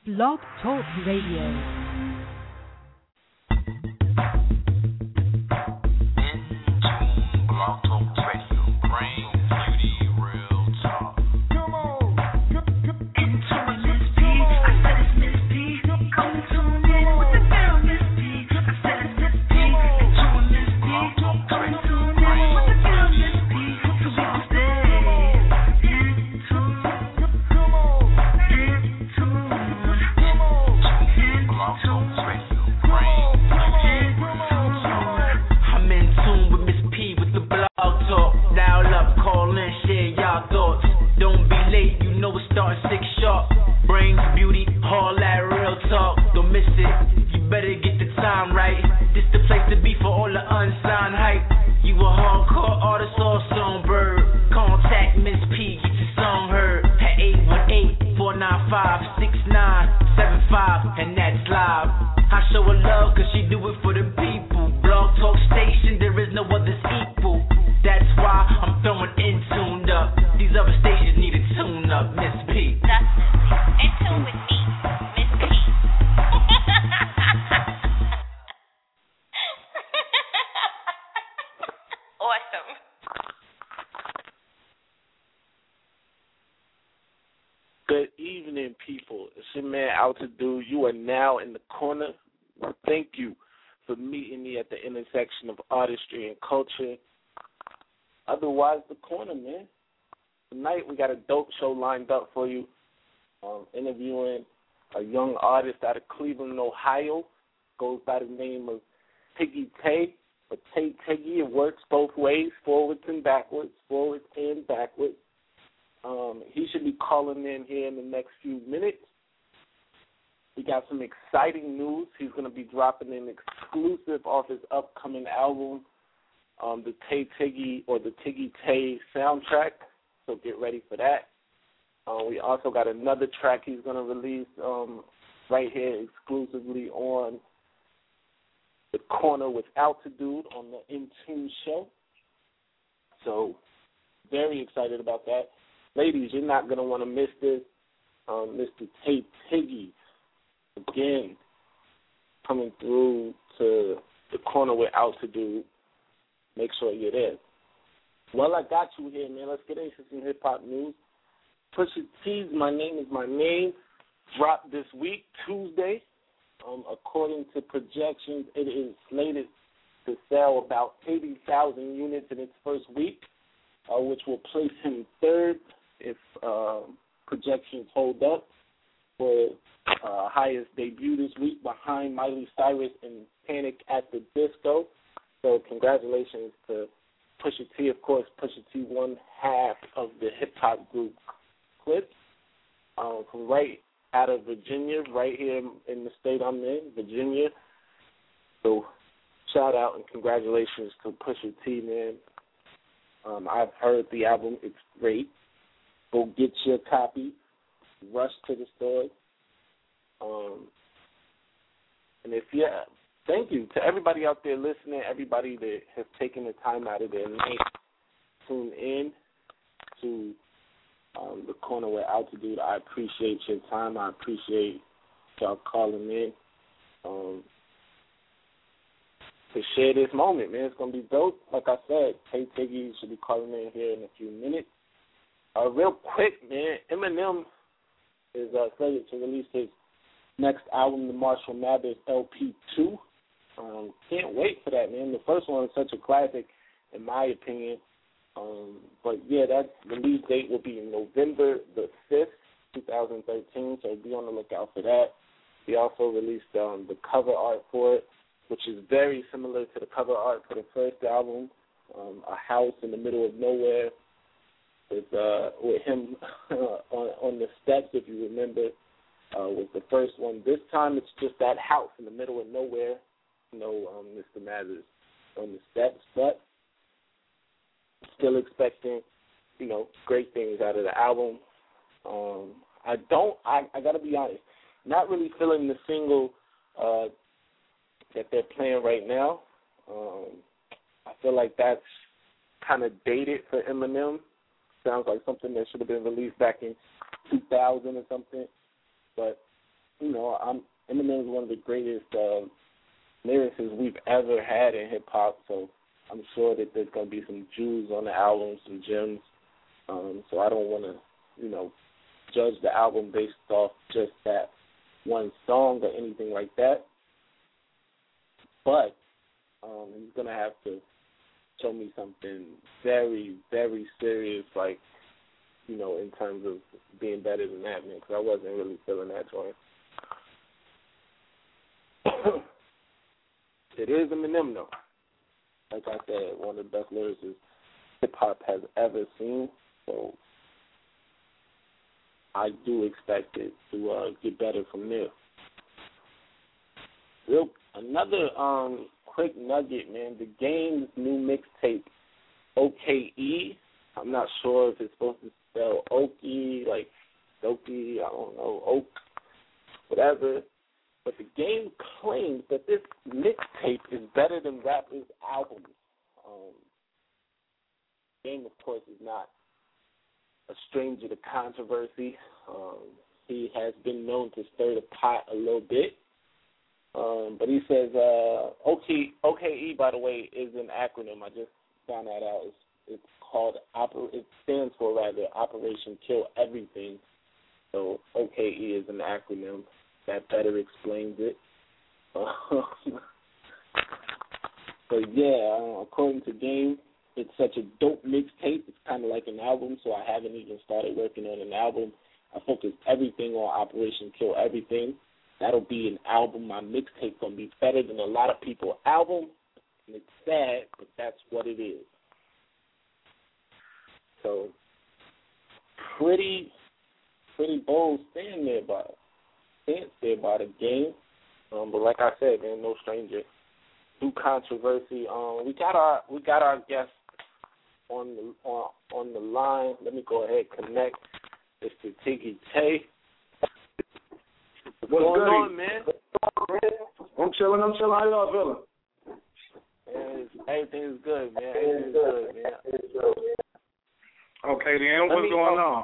Blog Talk Radio. Good evening, people. It's your man, Altitude. You are now in the corner. Thank you for meeting me at the intersection of artistry and culture. Otherwise, the corner, man. Tonight, we got a dope show lined up for you. Interviewing a young artist out of Cleveland, Ohio. Goes by the name of Tiggy Tay, or Tay Tiggy. It works both ways, forwards and backwards. He should be calling in here in the next few minutes. We got some exciting news. He's going to be dropping an exclusive off his upcoming album, the Tay Tiggy or the Tiggy Tay soundtrack. So get ready for that. We also got another track he's going to release right here exclusively on the corner with Altitude on the In Tune show. So very excited about that. Ladies, you're not going to want to miss this. Mr. Tay Tiggy, again, coming through to the corner with Altitude. Make sure you're there. Well, I got you here, man. Let's get into some hip-hop news. Pusha T's My Name Is My Name dropped this week, Tuesday. According to projections, it is slated to sell about 80,000 units in its first week, which will place him third if projections hold up for highest debut this week, behind Miley Cyrus and Panic at the Disco. So congratulations to Pusha T. Of course, Pusha T, one half of the hip-hop group Clipse, from right out of Virginia, right here in the state I'm in, Virginia. So shout out and congratulations to Pusha T, man. I've heard the album. It's great. Go get your copy. Rush to the stores. And thank you to everybody out there listening, everybody that has taken the time out of their night to tune in to the corner with Altitude. I appreciate your time. I appreciate y'all calling in to share this moment, man. It's going to be dope. Like I said, Tay Tiggy should be calling in here in a few minutes. Real quick, man, Eminem is slated to release his next album, the Marshall Mathers LP2. Can't wait for that, man. The first one is such a classic, in my opinion. But, yeah, that release date will be November the 5th, 2013, so be on the lookout for that. He also released the cover art for it, which is very similar to the cover art for the first album, a house in the middle of nowhere with him on the steps, if you remember, was the first one. This time it's just that house in the middle of nowhere, Mr. Mathers on the steps, but still expecting, great things out of the album. I got to be honest, not really feeling the single that they're playing right now. I feel like that's kind of dated for Eminem. Sounds like something that should have been released back in 2000 or something. But, Eminem is one of the greatest lyricists we've ever had in hip hop. So I'm sure that there's gonna be some jewels on the album, some gems. So I don't want to, judge the album based off just that one song or anything like that. But he's gonna have to show me something very, very serious, like, in terms of being better than that, man, because I wasn't really feeling that joint. It is Eminem, though. Like I said, one of the best lyricists hip-hop has ever seen, so I do expect it to get better from there. Another quick nugget, man. The Game's new mixtape, OKE. I'm not sure if it's supposed to spell Okie, like Doki, I don't know, Oak, whatever. But the Game claims that this mixtape is better than rappers' albums. Game, of course, is not a stranger to controversy. He has been known to stir the pot a little bit. But he says, OKE, by the way, is an acronym. I just found that out. It stands for Operation Kill Everything. So OKE is an acronym. That better explains it. But yeah, according to Game, it's such a dope mixtape. It's kind of like an album, so I haven't even started working on an album. I focus everything on Operation Kill Everything. That'll be an album. My mixtape gonna be better than a lot of people's albums, and it's sad, but that's what it is. So pretty bold stand there by the Game. But like I said, man, no stranger to controversy. We got our guest on the line. Let me go ahead and connect. Mr. Tiggy Tay. What's going on, man? I'm chilling. How y'all feeling? Man, everything is good, man. Okay, then. What's going on?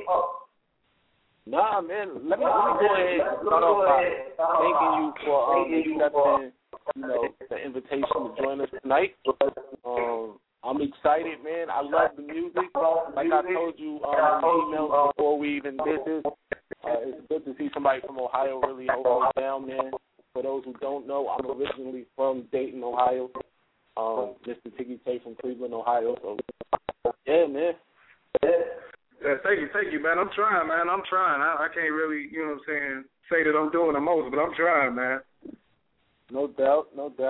Nah, man. Let me go ahead and start off by thanking you for accepting, the invitation to join us tonight. I'm excited, man. I love the music. Like I told you in the emails before we even did this, it's good to see somebody from Ohio really holding it down, man. For those who don't know, I'm originally from Dayton, Ohio. Mr. Tiggy Tay from Cleveland, Ohio. So, yeah, man. Yeah, thank you, man. I'm trying. I can't really, say that I'm doing the most, but I'm trying, man. No doubt.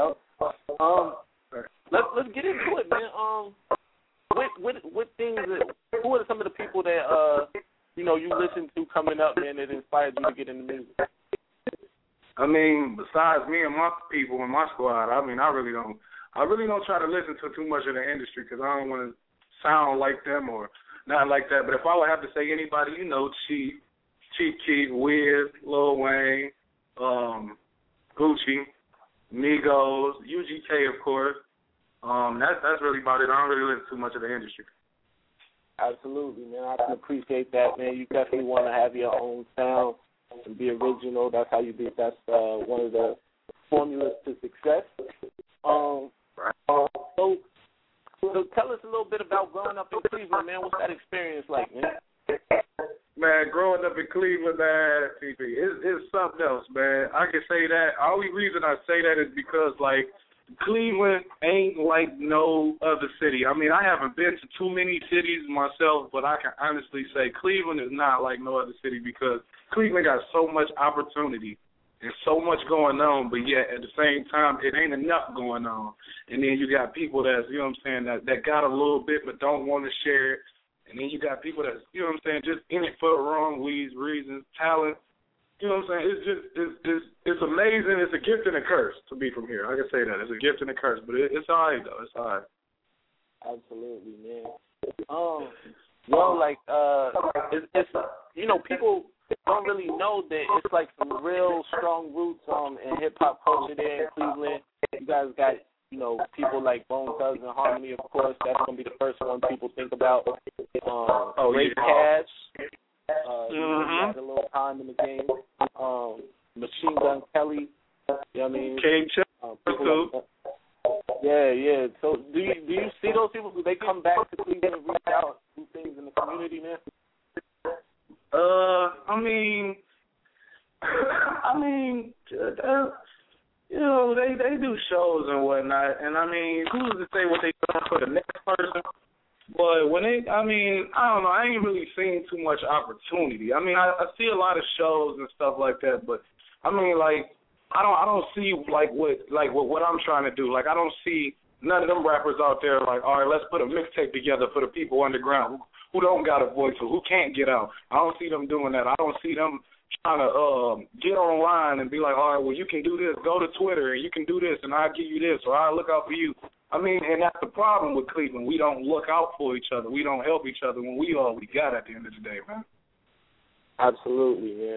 Let's get into it, man. What things? Who are some of the people that you listen to coming up, man, that inspired you to get into music? I mean, besides me and my people in my squad, I really don't try to listen to too much of the industry because I don't want to sound like them or not like that. But if I would have to say anybody, Chief Keef, Wiz, Lil Wayne, Gucci, Migos, UGK, of course. That's really about it. I don't really listen too much of the industry. Absolutely, man. I can appreciate that, man. You definitely want to have your own sound and be original. That's how you do. That's one of the formulas to success. So tell us a little bit about growing up in Cleveland, man. What's that experience like, man? Man, growing up in Cleveland, man, it's something else, man. I can say that. The only reason I say that is because, Cleveland ain't like no other city. I haven't been to too many cities myself, but I can honestly say Cleveland is not like no other city because Cleveland got so much opportunity and so much going on, but yet at the same time, it ain't enough going on. And then you got people that's, that got a little bit but don't want to share it. And then you got people that's, just in it for the wrong reasons, talent. It's amazing. It's a gift and a curse to be from here. I can say that. It's a gift and a curse, but it's all right, though. It's all right. Absolutely, man. It's people don't really know that it's like some real strong roots in hip-hop culture there in Cleveland. You guys got, people like Bone Thugs and Harmony, of course. That's going to be the first one people think about. Great Cash. You had a little time in the game. Machine Gun Kelly. You know what I mean? King People like yeah. So do you see those people? Do they come back to Cleveland and reach out, do things in the community, man? You know, they do shows and whatnot, and I mean, who's to say what they doing for the next person? But when I don't know, I ain't really seen too much opportunity. I mean, I see a lot of shows and stuff like that, but I mean, like, I don't see what I'm trying to do. Like, I don't see none of them rappers out there like, all right, let's put a mixtape together for the people underground who don't got a voice or who can't get out. I don't see them doing that. I don't see them trying to get online and be like, all right, well, you can do this. Go to Twitter and you can do this, and I'll give you this, or I'll look out for you. I mean, and that's the problem with Cleveland. We don't look out for each other. We don't help each other when we all we got at the end of the day, man. Absolutely, man.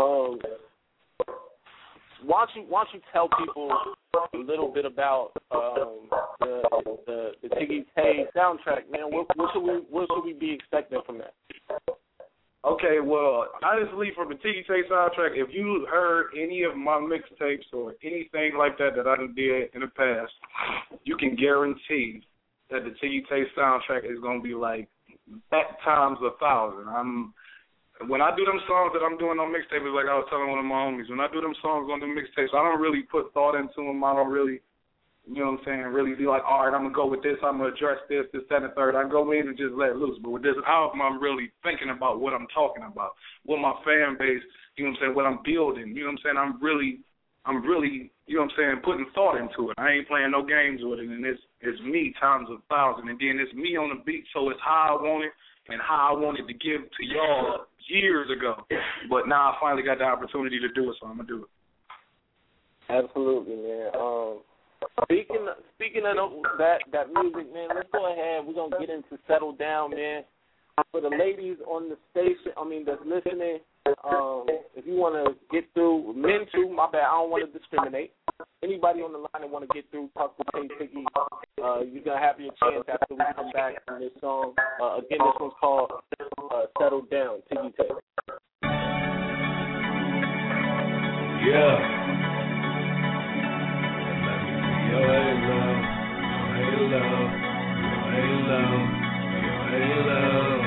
Why don't you tell people a little bit about the Tiggy Tay soundtrack, man? What should we be expecting from that? Okay, well, honestly, from the Tiggy Tay soundtrack, if you heard any of my mixtapes or anything like that I done did in the past, you can guarantee that the Tiggy Tay soundtrack is gonna be like that times 1,000. When I do them songs that I'm doing on mixtapes, like I was telling one of my homies, when I do them songs on the mixtapes, I don't really put thought into them. I don't really, you know what I'm saying, really be like, all right, I'm going to go with this, I'm going to address this, that, and the third. I go in and just let loose. But with this album, I'm really thinking about what I'm talking about, what my fan base, you know what I'm saying, what I'm building. You know what I'm saying? I'm really, you know what I'm saying, putting thought into it. I ain't playing no games with it, and it's me times 1,000. And then it's me on the beat, so it's how I want it and how I wanted to give to y'all years ago. But now I finally got the opportunity to do it, so I'm going to do it. Absolutely, man. Speaking of that music, man, let's go ahead. We're going to get into Settle Down, man. For the ladies on the station, that's listening, if you want to get through, men too, my bad, I don't want to discriminate. Anybody on the line that want to get through, talk to Tay Tiggy, you're going to have your chance after we come back from this song. Again, this one's called Settle Down, Tiggy Tay. Yeah. Yo, hey, love. Yo, hey, love. Yo, hey, love.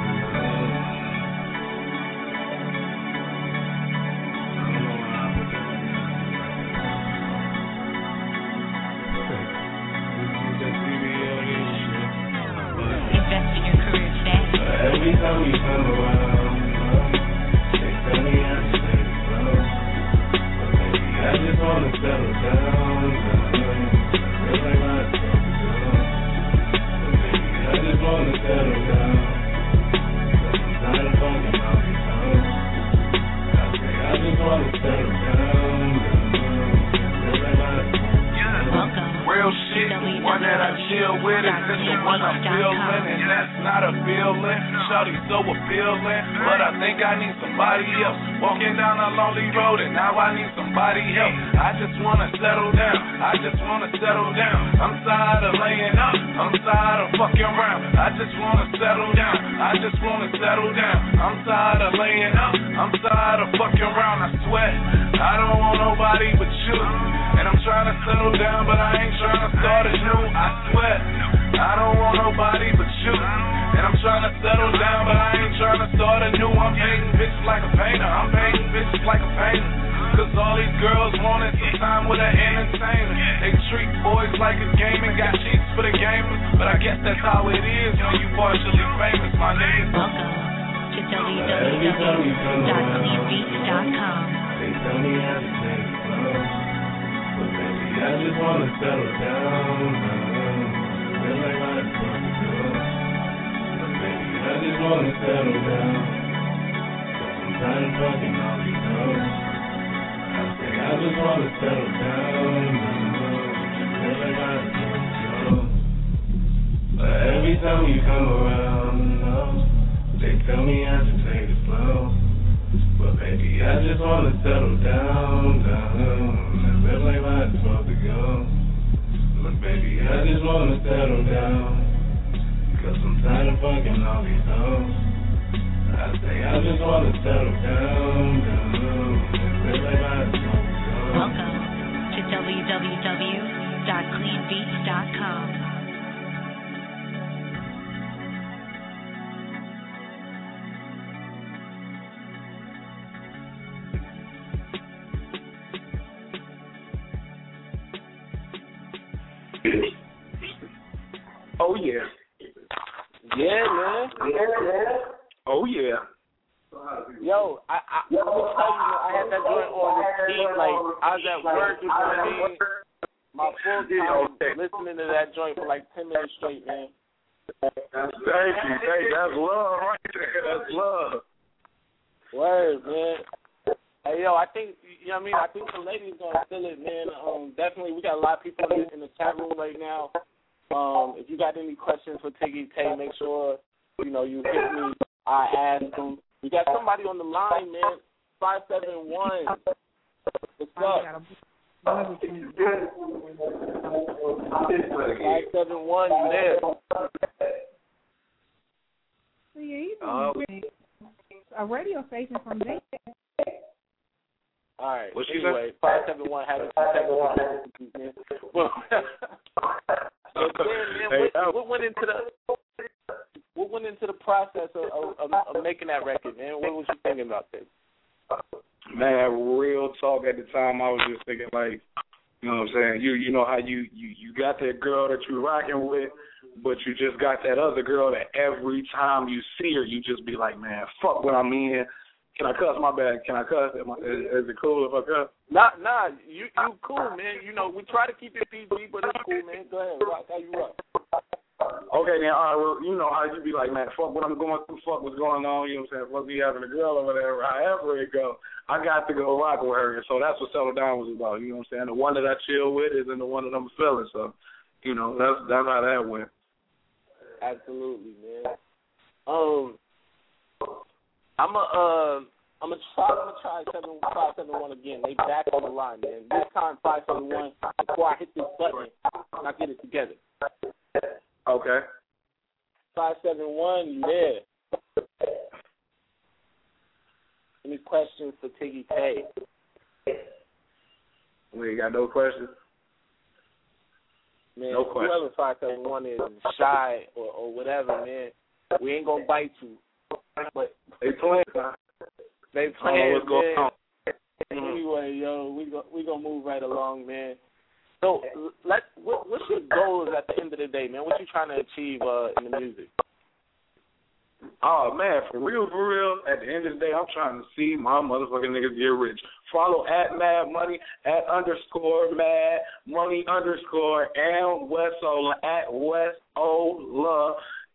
Every time you come around, they tell me I should take it slow. But baby, I just wanna settle down. Feel like I'm supposed to go. But baby, I just wanna settle down. Cause I'm tired of fucking all these hoes. I say I just wanna settle down. Feel like I'm supposed to go. Real shit, one that I chill with, is this the one I'm feeling, and that's not a feeling. Shawty so appealing, but I think I need somebody else. Walking down a lonely road, and now I need somebody else. I just wanna settle down, I just wanna settle down. I'm tired of laying up, I'm tired of fucking around. I just wanna settle down, I just wanna settle down. I'm tired of laying up, I'm tired of fucking around. I swear, I don't want nobody but you. And I'm trying to settle down, but I ain't trying to start anew. I swear, I don't want nobody but you. And I'm trying to settle down, but I ain't trying to start anew. I'm painting bitches like a painter. I'm painting bitches like a painter. Cause all these girls want is some time with an entertainer. They treat boys like a game and got cheats for the gamers. But I guess that's how it is when you partially famous, my nigga. Welcome to www.cleanbeats.com. They tell me I should take it slow. But baby, I just wanna settle down. Feel like I'm supposed to go. But baby, I just wanna settle down. Cause I'm tired of fucking all these hoes. I say I just wanna settle down. Feel like I'm supposed to go. But every time you come around, they tell me I should take it slow. But baby, I just wanna settle down. Feel like I'm supposed to go. Look, baby, I just wanna settle down. Cause I'm tired of fucking all these hoes. I say I just wanna settle down. Feel like I'm TheMusicStreets.com. Oh yeah. Yeah, man. Oh yeah. Yo, I'm gonna tell you, I had that joint on repeat. Like I was at work, you know what I mean? My full time listening to that joint for like 10 minutes straight, man. Thank you. That's love right there. That's love. Word, man. Hey, yo, I think, you know what I mean? I think the ladies gonna feel it, man. Definitely, we got a lot of people in the chat room right now. If you got any questions for Tiggy Tay, make sure, you know, you hit me. I ask them. We got somebody on the line, man. 571. What's up? 571, you there? Yeah, he's a radio station from there. All right. What she anyway, 571 having some technical difficulties, man. Well, what went into the process of making that record, man? What was you thinking about this? Man, real talk. At the time, I was just thinking like, you know what I'm saying? You know how you got that girl that you're rocking with, but you just got that other girl that every time you see her, you just be like, man, fuck what I'm in. Can I cuss? My bad. Can I cuss? Is it cool if I cuss? Nah, you cool, man. You know, we try to keep it PG, but it's cool, man. Go ahead, rock. How you rock? Okay, then, all right, well, you know how you be like, man, fuck what I'm going through, fuck what's going on, you know what I'm saying, fuck me having a girl or whatever, however it go, I got to go rock with her, and so that's what Settle Down was about, you know what I'm saying, the one that I chill with isn't the one that I'm feeling, so, you know, that's how that went. Absolutely, man. I'm gonna try 571 again. They back on the line, man. This time 571. Before I hit this button, and I get it together. Okay. 571, you there? Any questions for Tiggy Tay? We ain't got no questions. Man, no questions. Whoever 571 is shy or whatever, man, we ain't gonna bite you. But they playing. They playing, what's going on. Anyway, yo, we gonna move right along, man. So, what's your goals at the end of the day, man? What you trying to achieve in the music? Oh, man, for real, at the end of the day, I'm trying to see my motherfucking niggas get rich. Follow at Mad Money, at _Mad Money _ and Westola, at Westola,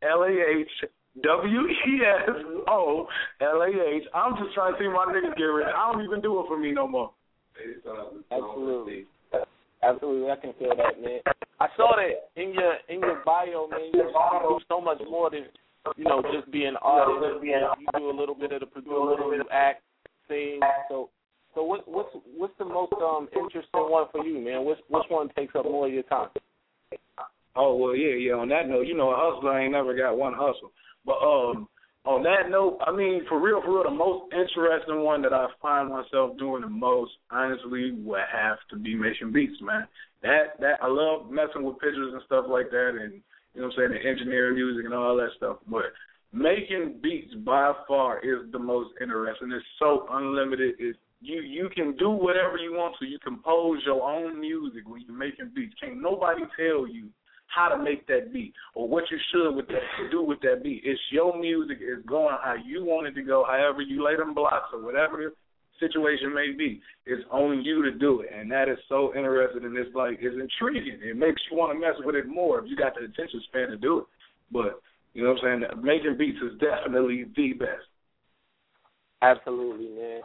WESOLAH. I'm just trying to see my niggas get rich. I don't even do it for me no more. Absolutely, I can feel that, man. I saw that in your bio, man. You do so much more than, you know, just being an artist. You do a little bit of the producing, you act, sing. So what's the most interesting one for you, man? Which one takes up more of your time? Oh, well, yeah. On that note, you know, a hustler ain't never got one hustle. But on that note, I mean, for real, the most interesting one that I find myself doing the most, honestly, would have to be making beats, man. That I love messing with pictures and stuff like that, and, you know what I'm saying, the engineering music and all that stuff. But making beats by far is the most interesting. It's so unlimited. You can do whatever you want to. You compose your own music when you're making beats. Can't nobody tell you how to make that beat or what you should do with that beat. It's your music. It's going how you want it to go, however you lay them blocks or whatever the situation may be. It's on you to do it, and that is so interesting, and it's intriguing. It makes you want to mess with it more if you got the attention span to do it. But, you know what I'm saying, making beats is definitely the best. Absolutely, man.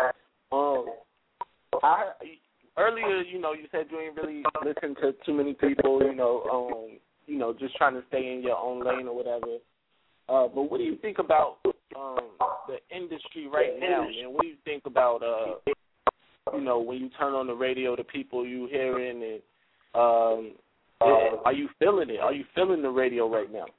Earlier, you know, you said you ain't really listen to too many people, you know, just trying to stay in your own lane or whatever. But what do you think about the industry right now, man? What do you think about, you know, when you turn on the radio, the people you hearing, and are you feeling it? Are you feeling the radio right now?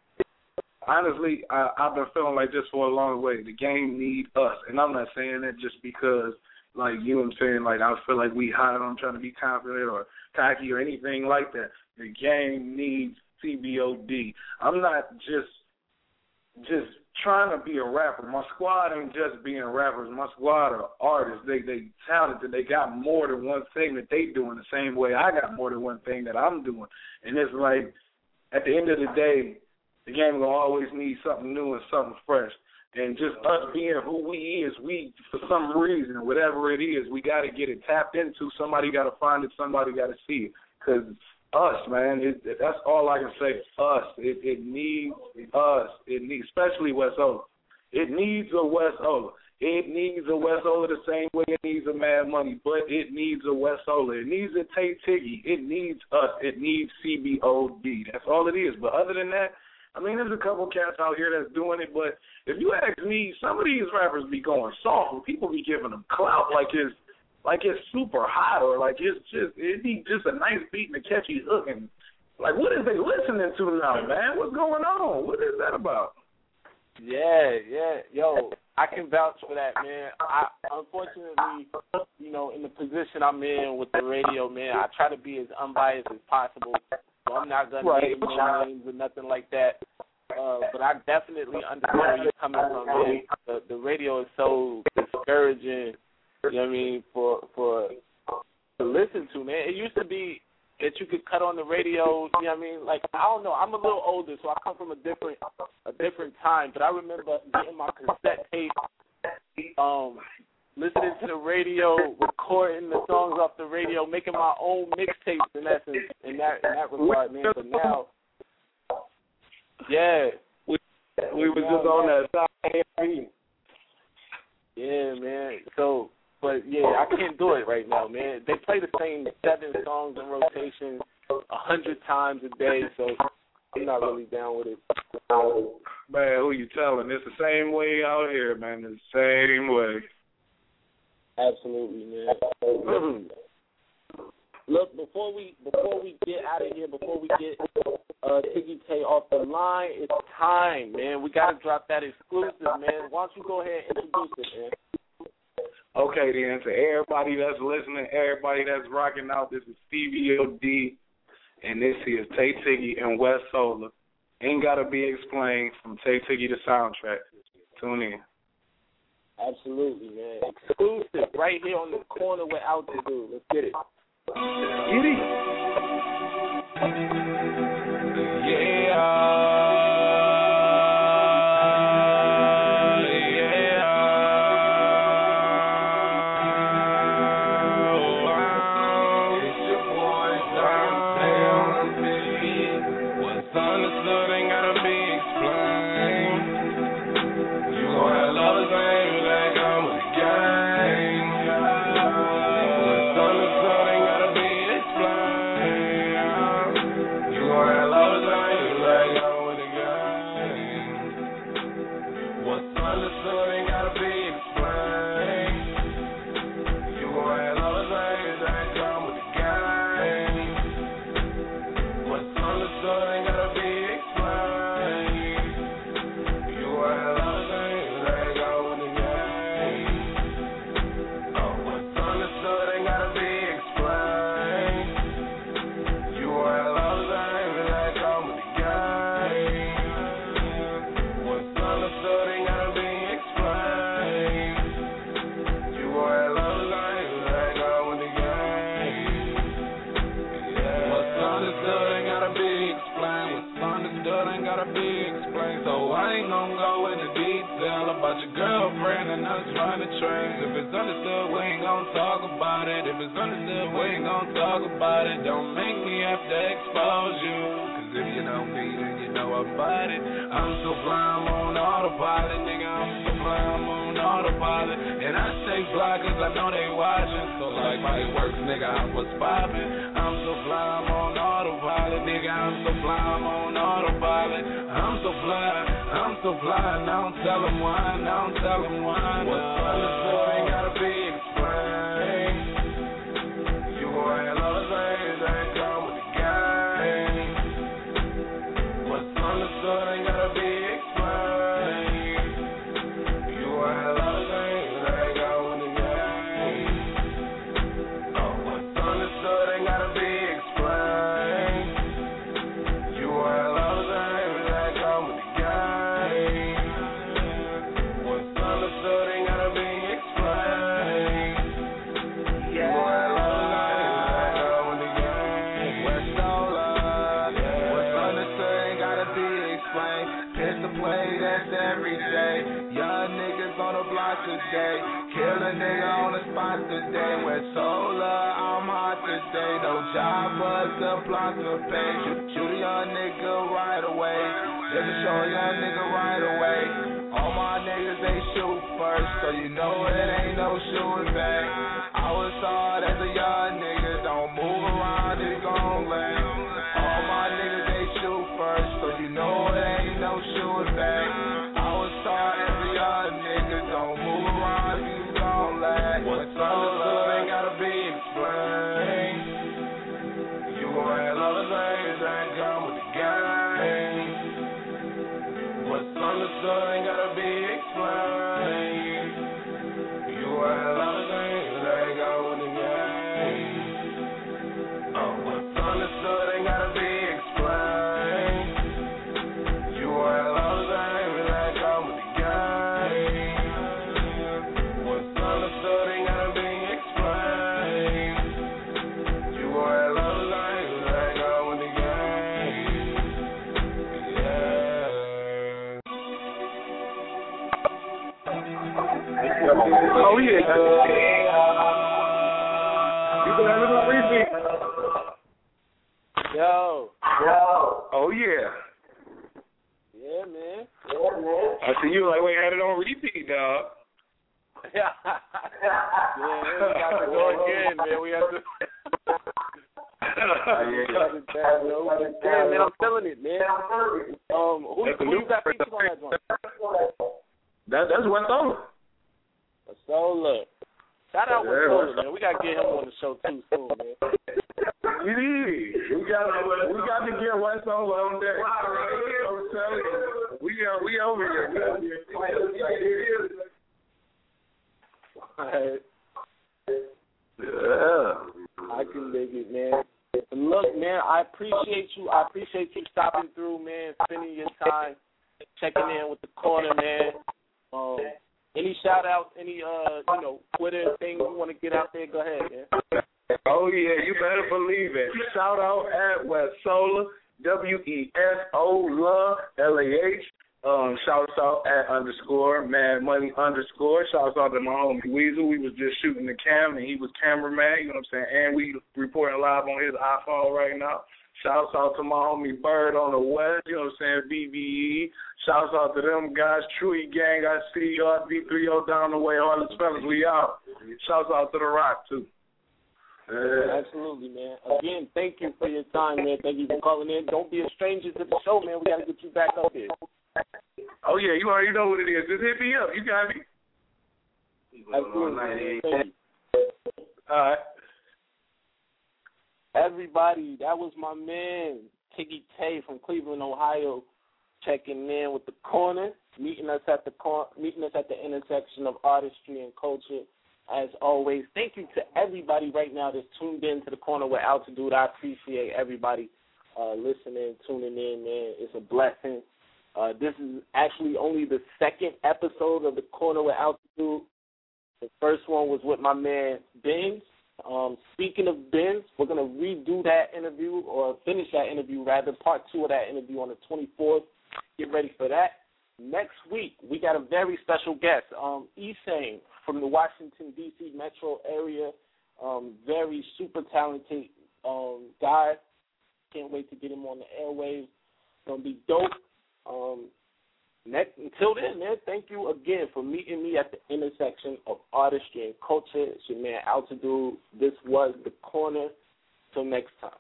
Honestly, I've been feeling like this for a long way. The game need us, and I'm not saying that just because, like, you know what I'm saying, like, I feel like we hot on trying to be confident or cocky or anything like that. The game needs CBOD. I'm not just trying to be a rapper. My squad ain't just being rappers. My squad are artists. They talented. They got more than one thing that they do in the same way I got more than one thing that I'm doing. And it's like, at the end of the day, the game will always need something new and something fresh. And just us being who we is, we, for some reason, whatever it is, we got to get it tapped into. Somebody got to find it. Somebody got to see it. Because us, man, that's all I can say. Us. It needs us. It needs, especially West Ola. It needs a West Ola. It needs a West Ola the same way it needs a Mad Money, but it needs a West Ola. It needs a Tay Tiggy. It needs us. It needs CBOD. That's all it is. But other than that, I mean, there's a couple cats out here that's doing it, but if you ask me, some of these rappers be going soft, and people be giving them clout like it's super hot, or like it be just a nice beat and a catchy hook, and like, what is they listening to now, man? What's going on? What is that about? Yeah, yo, I can vouch for that, man. I unfortunately, you know, in the position I'm in with the radio, man, I try to be as unbiased as possible. So I'm not gonna name names or nothing like that. But I definitely understand where you're coming from, man. The radio is so discouraging, you know what I mean, for to listen to, man. It used to be that you could cut on the radio, you know what I mean? Like, I don't know, I'm a little older, so I come from a different time, but I remember getting my cassette tape, listening to the radio, recording the songs off the radio, making my own mixtapes in essence, in that regard, man. But now, yeah. We was just on that side. Yeah, man. So, but yeah, I can't do it right now, man. They play the same 7 songs in rotation 100 times a day, so I'm not really down with it. Man, who you telling? It's the same way out here, man. It's the same way. Absolutely, man. Look, before we get out of here, before we get Tiggy Tay off the line, it's time, man. We got to drop that exclusive, man. Why don't you go ahead and introduce it, man? Okay, then, to everybody that's listening, everybody that's rocking out, this is Stevie O.D., and this is Tay Tiggy and West Ola. Ain't Gotta Be Explained from Tay Tiggy the Soundtrack. Tune in. Absolutely, man. Exclusive right here on the corner with Altitude. Let's get it. Get it. Yeah. misunderstood, ain't gotta be explained. You weren't love things that come with the game. What's understood ain't gotta be explained. You weren't love things that come with the game. What's understood ain't gotta be explained. It's the play that's every day. Young niggas on the block today. Kill a nigga on the spot today. With solar, I'm hot today. No job, but the block to pay. Shoot a young nigga right away. Let me show a young nigga right away. All my niggas, they shoot first, so you know it ain't no shooting back. I was hard as a young nigga. Don't move around, it's gon' last. All my niggas, they shoot first, so you know it ain't no shooting back. I was hard as a young nigga. Don't move around, you gon' last. What's understood ain't gotta be explained. You ain't love the things that come with the game. What's understood ain't gotta be explained. You ain't love the things that come with the game. What's understood ain't gotta be explained. You ain't love the things that come with the game. What's understood ain't gotta be explained. You ain't love the things that come with the game. Yeah. Oh yeah. You can have it on repeat. Yo. Oh yeah. Yeah, man. I see you like we had it on repeat, dog. Yeah, we got to go again, man. We have to. Man, I'm feeling it, man. Who you got featured on that joint? That's one song. Solar. Shout out with Solar, man. We got to get him on the show too soon, man. We did. We got to get one song on there. I'm telling you, we over here. Yeah. I can dig it, man. Look, man, I appreciate you. I appreciate you stopping through, man, spending your time checking in with the corner, man. Any shout outs, any Twitter things you want to get out there, go ahead, man. Oh yeah, you better believe it. Shout out at West Solar, WESO Love LAH. Shouts out at _ Mad Money _. Shouts out to my homie Weasel. We was just shooting the cam and he was cameraman, you know what I'm saying? And we reporting live on his iPhone right now. Shouts out to my homie Bird on the West, you know what I'm saying? BBE. Shouts out to them guys, Truey Gang. I see y'all, B30 down the way, all the fellas, we out. Shouts out to The Rock too. Absolutely, man. Again, thank you for your time, man. Thank you for calling in. Don't be a stranger to the show, man. We got to get you back up here. Oh, yeah, you already know what it is. Just hit me up. You got me. Absolutely, man. Thank you. All right. Everybody, that was my man, Tiggy Tay from Cleveland, Ohio, checking in with the corner, meeting us at the intersection of artistry and culture. As always, thank you to everybody right now that's tuned in to the corner with Altitude. I appreciate everybody listening, tuning in, man. It's a blessing. This is actually only the second episode of the corner with Altitude. The first one was with my man Benz. Speaking of Benz, we're going to redo that interview, or finish that interview rather, part 2 of that interview on the 24th. Get ready for that. Next week, we got a very special guest, Esane from the Washington, D.C. metro area. Very super talented guy. Can't wait to get him on the airwaves. It's going to be dope. Until then, man, thank you again for meeting me at the intersection of artistry and culture. It's your man, Altitude. This was The Corner. Till next time.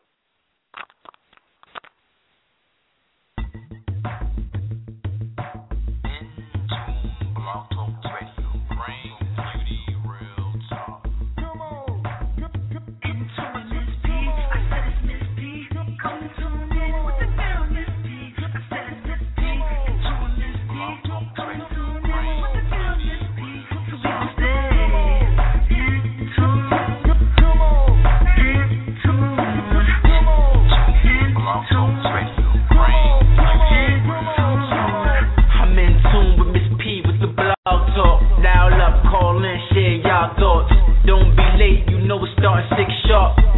starting 6 sharp.